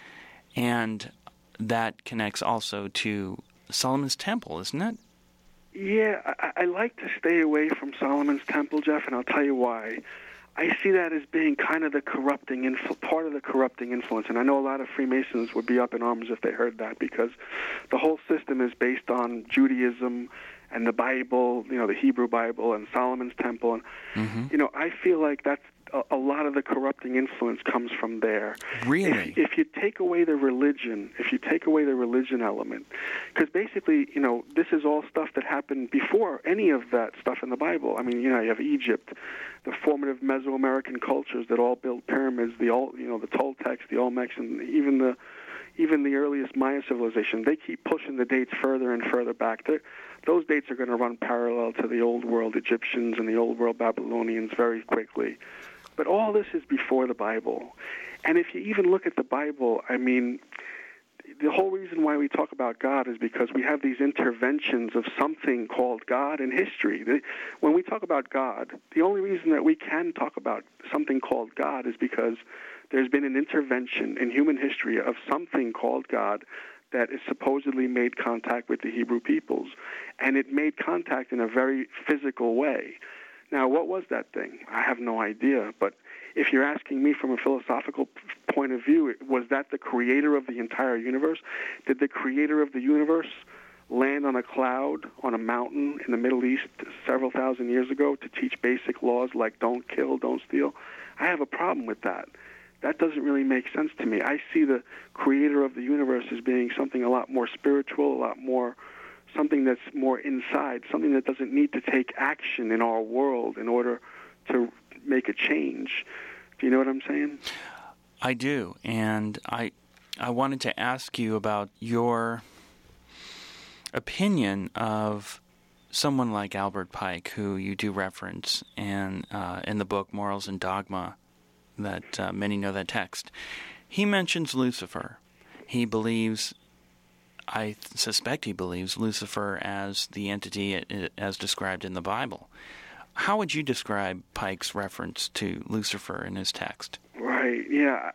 and that connects also to Solomon's Temple, isn't it? Yeah, I like to stay away from Solomon's Temple, Jeff, and I'll tell you why. I see that as being kind of the corrupting part of the corrupting influence, and I know a lot of Freemasons would be up in arms if they heard that, because the whole system is based on Judaism and the Bible, you know, the Hebrew Bible and Solomon's Temple, and you know, I feel like that's a lot of the corrupting influence comes from there. Really? If you take away the religion, element, because basically, you know, this is all stuff that happened before any of that stuff in the Bible. I mean, you know, you have Egypt, the formative Mesoamerican cultures that all built pyramids, the Toltecs, the Olmecs, and even the earliest Maya civilization. They keep pushing the dates further and further back. Those dates are going to run parallel to the Old World Egyptians and the Old World Babylonians very quickly. But all this is before the Bible. And if you even look at the Bible, I mean, the whole reason why we talk about God is because we have these interventions of something called God in history. When we talk about God, the only reason that we can talk about something called God is because there's been an intervention in human history of something called God that is supposedly made contact with the Hebrew peoples. And it made contact in a very physical way. Now, what was that thing? I have no idea, but if you're asking me from a philosophical point of view, was that the creator of the entire universe? Did the creator of the universe land on a cloud on a mountain in the Middle East several thousand years ago to teach basic laws like don't kill, don't steal. I have a problem with that. That doesn't really make sense to me. I see the creator of the universe as being something a lot more spiritual, a lot more, something that's more inside, something that doesn't need to take action in our world in order to make a change. Do you know what I'm saying? I do, and I wanted to ask you about your opinion of someone like Albert Pike, who you do reference in the book Morals and Dogma, that many know that text. He mentions Lucifer. He believes, I suspect he believes, Lucifer as the entity as described in the Bible. How would you describe Pike's reference to Lucifer in his text? Right, yeah.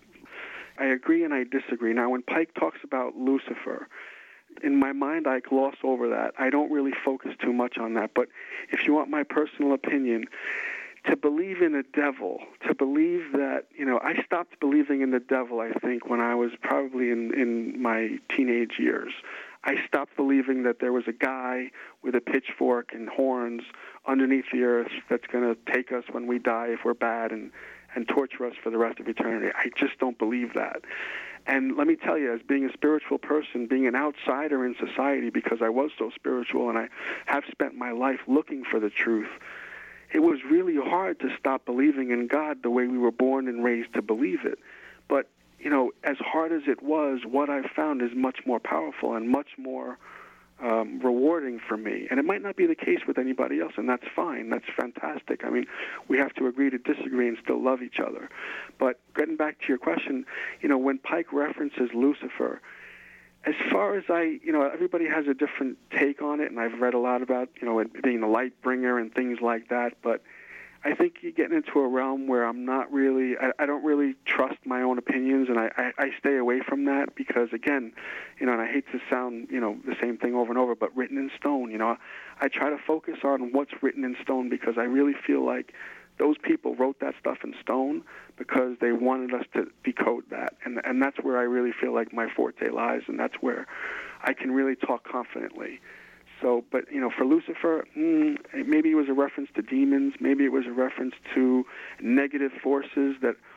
I agree and I disagree. Now, when Pike talks about Lucifer, in my mind, I gloss over that. I don't really focus too much on that. But if you want my personal opinion, to believe in a devil, to believe that, I stopped believing in the devil, I think, when I was probably in my teenage years. I stopped believing that there was a guy with a pitchfork and horns underneath the earth that's going to take us when we die if we're bad and torture us for the rest of eternity. I just don't believe that. And let me tell you, as being a spiritual person, being an outsider in society because I was so spiritual and I have spent my life looking for the truth, it was really hard to stop believing in God the way we were born and raised to believe it. But, as hard as it was, what I've found is much more powerful and much more rewarding for me. And it might not be the case with anybody else, and that's fine. That's fantastic. I mean, we have to agree to disagree and still love each other. But getting back to your question, when Pike references Lucifer, as far as everybody has a different take on it, and I've read a lot about, it being the light bringer and things like that, but I think you're getting into a realm where I'm not really, I don't really trust my own opinions, and I stay away from that because, again, and I hate to sound, the same thing over and over, but written in stone, I try to focus on what's written in stone because I really feel like those people wrote that stuff in stone because they wanted us to decode that. And that's where I really feel like my forte lies, and that's where I can really talk confidently. So, but, for Lucifer, maybe it was a reference to demons. Maybe it was a reference to negative forces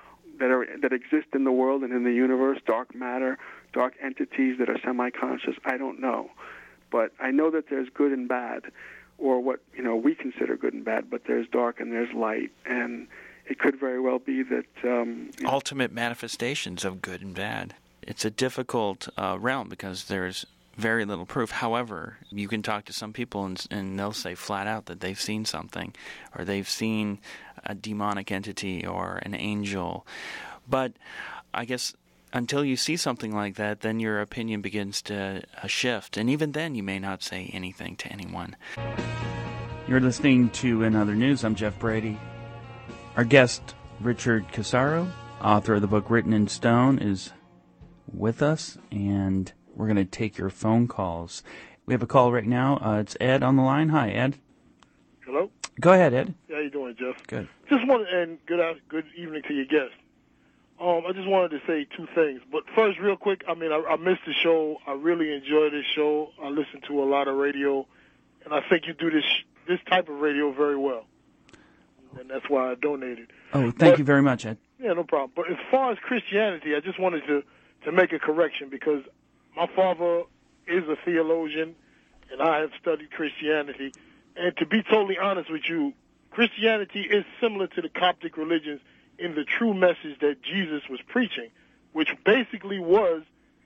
that exist in the world and in the universe, dark matter, dark entities that are semi-conscious. I don't know. But I know that there's good and bad, or what, we consider good and bad, but there's dark and there's light. And it could very well be that... ultimate manifestations of good and bad. It's a difficult realm because there's very little proof. However, you can talk to some people and they'll say flat out that they've seen something, or they've seen a demonic entity or an angel. But I guess until you see something like that, then your opinion begins to shift. And even then, you may not say anything to anyone. You're listening to In Other News. I'm Jeff Brady. Our guest, Richard Casaro, author of the book Written in Stone, is with us, and we're going to take your phone calls. We have a call right now. It's Ed on the line. Hi, Ed. Hello? Go ahead, Ed. How you doing, Jeff? Good. Just wanted, and good evening to your guest. I just wanted to say two things. But first, real quick, I missed the show. I really enjoy this show. I listen to a lot of radio, and I think you do this type of radio very well. And that's why I donated. Oh, thank you very much, Ed. Yeah, no problem. But as far as Christianity, I just wanted to make a correction because my father is a theologian, and I have studied Christianity. And to be totally honest with you, Christianity is similar to the Coptic religions in the true message that Jesus was preaching, which basically was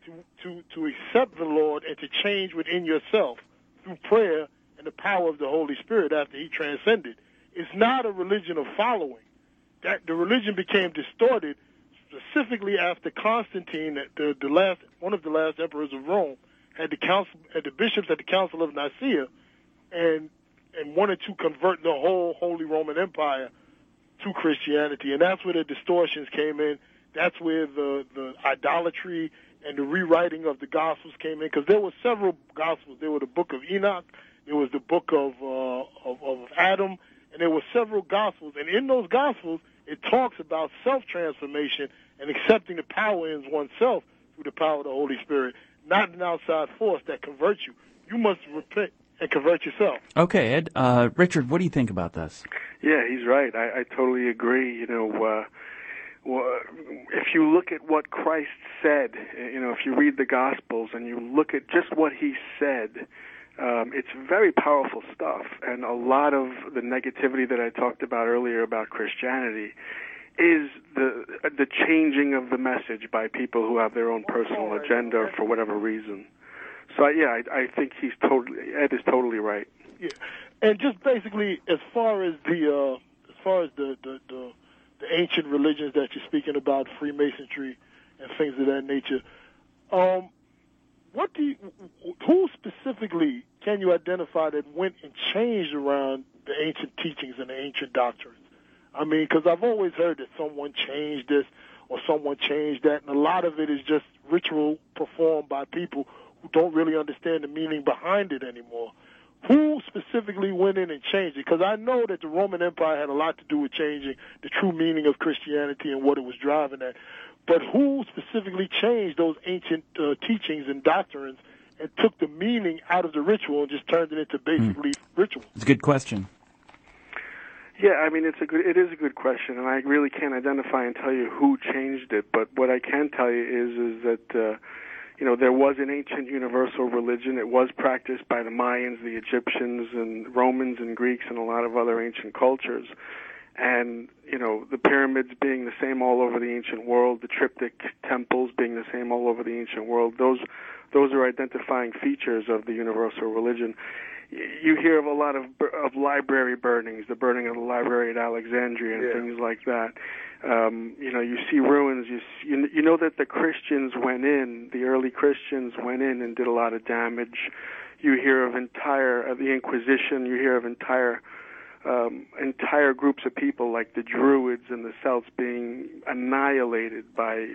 to accept the Lord and to change within yourself through prayer and the power of the Holy Spirit after he transcended. It's not a religion of following. The religion became distorted specifically after Constantine, one of the last emperors of Rome, had the bishops at the Council of Nicaea and wanted to convert the whole Holy Roman Empire to Christianity. And that's where the distortions came in. That's where the idolatry and the rewriting of the Gospels came in, because there were several Gospels. There was the book of Enoch, there was the book of Adam, and there were several Gospels. And in those Gospels, it talks about self-transformation and accepting the power in oneself through the power of the Holy Spirit. not an outside force that converts you. You must repent and convert yourself. Okay, Ed. Richard, what do you think about this? Yeah, he's right. I totally agree. If you look at what Christ said, if you read the Gospels and you look at just what he said, it's very powerful stuff. And a lot of the negativity that I talked about earlier about Christianity is the changing of the message by people who have their own personal agenda for whatever reason. So yeah, I think Ed is totally right. Yeah, and just basically as far as the ancient religions that you're speaking about, Freemasonry and things of that nature, who specifically can you identify that went and changed around the ancient teachings and the ancient doctrines? I mean, because I've always heard that someone changed this or someone changed that, and a lot of it is just ritual performed by people who don't really understand the meaning behind it anymore. Who specifically went in and changed it? Because I know that the Roman Empire had a lot to do with changing the true meaning of Christianity and what it was driving at. But who specifically changed those ancient teachings and doctrines and took the meaning out of the ritual and just turned it into basically ritual? It's a good question. Yeah, I mean, it is a good question, and I really can't identify and tell you who changed it. But what I can tell you is that there was an ancient universal religion. It was practiced by the Mayans, the Egyptians, and Romans and Greeks, and a lot of other ancient cultures. And the pyramids being the same all over the ancient world, the triptych temples being the same all over the ancient world. Those are identifying features of the universal religion. You hear of a lot of library burnings, the burning of the library at Alexandria and things like that. You see ruins. You know that the Christians went in, the early Christians went in and did a lot of damage. You hear of the Inquisition. You hear of entire groups of people like the Druids and the Celts being annihilated by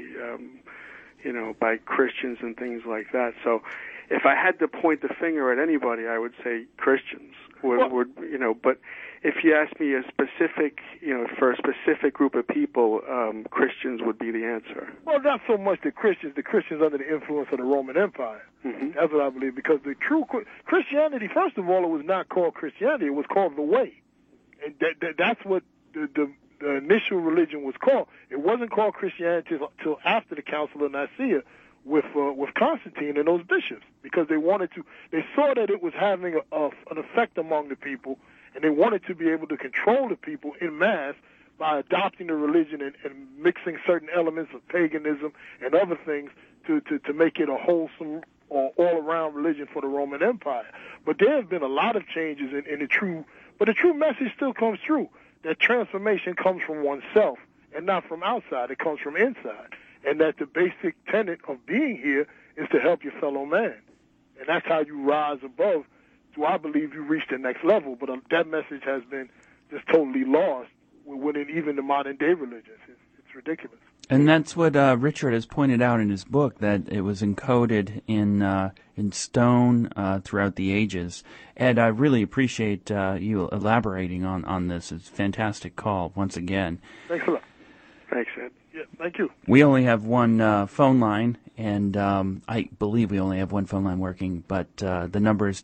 Christians and things like that. So, if I had to point the finger at anybody, I would say Christians But if you ask me for a specific group of people, Christians would be the answer. Well, not so much the Christians under the influence of the Roman Empire. Mm-hmm. That's what I believe, because the true Christianity, first of all, it was not called Christianity, it was called the Way. And that's what the initial religion was called. It wasn't called Christianity until after the Council of Nicaea with Constantine and those bishops, because they saw that it was having an effect among the people, and they wanted to be able to control the people in mass by adopting the religion and mixing certain elements of paganism and other things to make it a wholesome or all-around religion for the Roman Empire. But there have been a lot of changes in the true message still comes true, that transformation comes from oneself and not from outside. It comes from inside. And that the basic tenet of being here is to help your fellow man. And that's how you rise above. So I believe you reach the next level. But that message has been just totally lost within even the modern-day religions. It's ridiculous. And that's what Richard has pointed out in his book, that it was encoded in stone throughout the ages. Ed, I really appreciate you elaborating on this. It's a fantastic call once again. Thanks a lot. Thanks, Ed. Yeah, thank you. We only have one phone line, and I believe we only have one phone line working, but the number is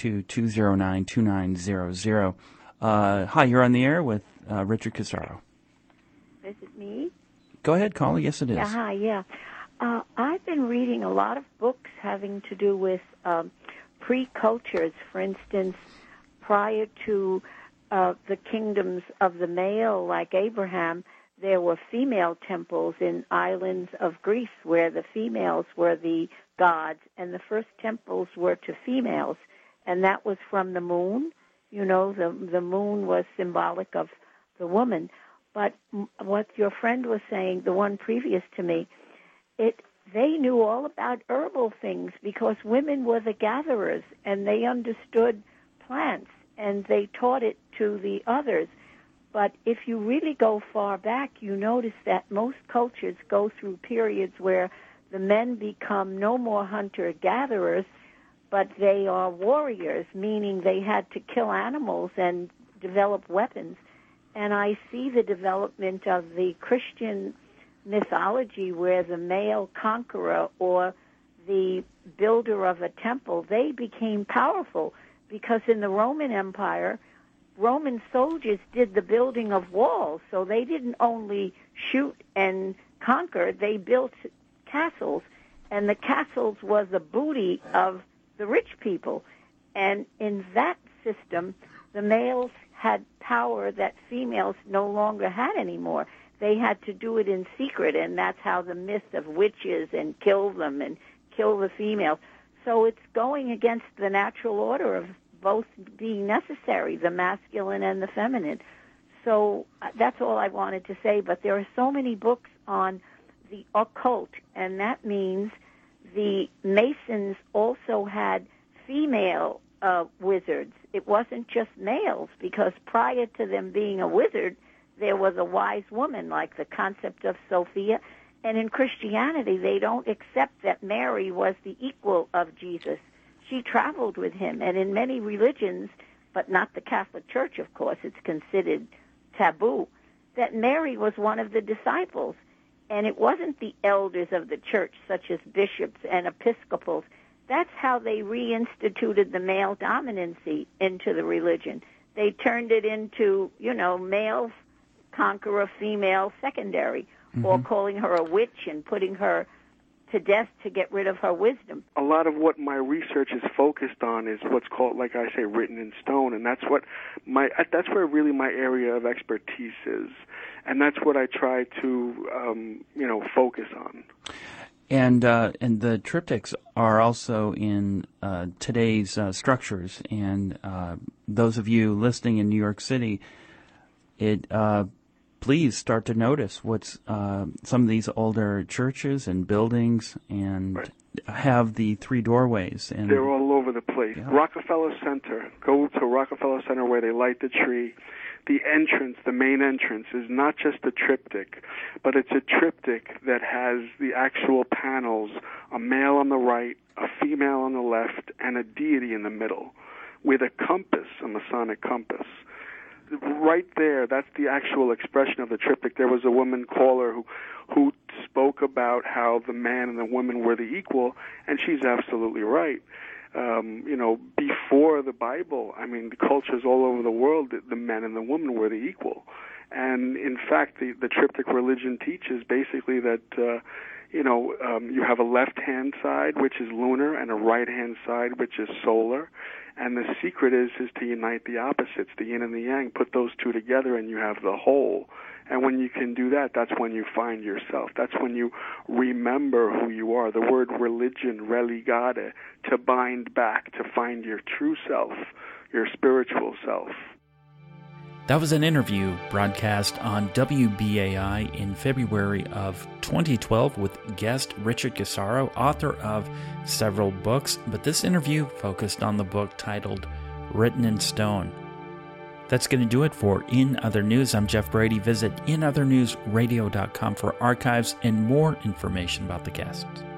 212-209-2900. Hi, you're on the air with Richard Casaro. Is it me? Go ahead, caller. Yes, it is. Hi, yeah. I've been reading a lot of books having to do with pre-cultures. For instance, prior to the kingdoms of the male, like Abraham, there were female temples in islands of Greece where the females were the gods, and the first temples were to females, and that was from the moon. You know, the moon was symbolic of the woman. But what your friend was saying, the one previous to me, they knew all about herbal things because women were the gatherers, and they understood plants, and they taught it to the others. But if you really go far back, you notice that most cultures go through periods where the men become no more hunter-gatherers, but they are warriors, meaning they had to kill animals and develop weapons. And I see the development of the Christian mythology where the male conqueror or the builder of a temple, they became powerful because in the Roman Empire, Roman soldiers did the building of walls, so they didn't only shoot and conquer, they built castles, and the castles was the booty of the rich people. And in that system, the males had power that females no longer had anymore. They had to do it in secret, and that's how the myth of witches and kill them and kill the females. So it's going against the natural order of both being necessary, the masculine and the feminine. So that's all I wanted to say, but there are so many books on the occult, and that means the Masons also had female wizards. It wasn't just males, because prior to them being a wizard, there was a wise woman, like the concept of Sophia. And in Christianity, they don't accept that Mary was the equal of Jesus. She traveled with him. And in many religions, but not the Catholic Church, of course, it's considered taboo, that Mary was one of the disciples. And it wasn't the elders of the church, such as bishops and episcopals. That's how they reinstituted the male dominancy into the religion. They turned it into, male conqueror, female secondary, or calling her a witch and putting her to death to get rid of her wisdom. A lot of what my research is focused on is what's called, like I say, written in stone, and that's where really my area of expertise is, and that's what I try to, focus on. And the triptychs are also in today's structures, and those of you listening in New York City, please start to notice what's some of these older churches and buildings, and have the three doorways. And they're all over the place. Yeah. Rockefeller Center. Go to Rockefeller Center where they light the tree. The entrance, the main entrance, is not just a triptych, but it's a triptych that has the actual panels, a male on the right, a female on the left, and a deity in the middle, with a compass, a Masonic compass. Right there, that's the actual expression of the triptych. There was a woman caller who spoke about how the man and the woman were the equal, and she's absolutely right. Before the Bible, the cultures all over the world, the men and the woman were the equal. And in fact, the triptych religion teaches basically that, you have a left-hand side, which is lunar, and a right-hand side, which is solar. And the secret is to unite the opposites, the yin and the yang, put those two together, and you have the whole. And when you can do that, that's when you find yourself. That's when you remember who you are. The word religion, religare, to bind back, to find your true self, your spiritual self. That was an interview broadcast on WBAI in February of 2012 with guest Richard Gassaro, author of several books, but this interview focused on the book titled Written in Stone. That's going to do it for In Other News. I'm Jeff Brady. Visit inothernewsradio.com for archives and more information about the guests.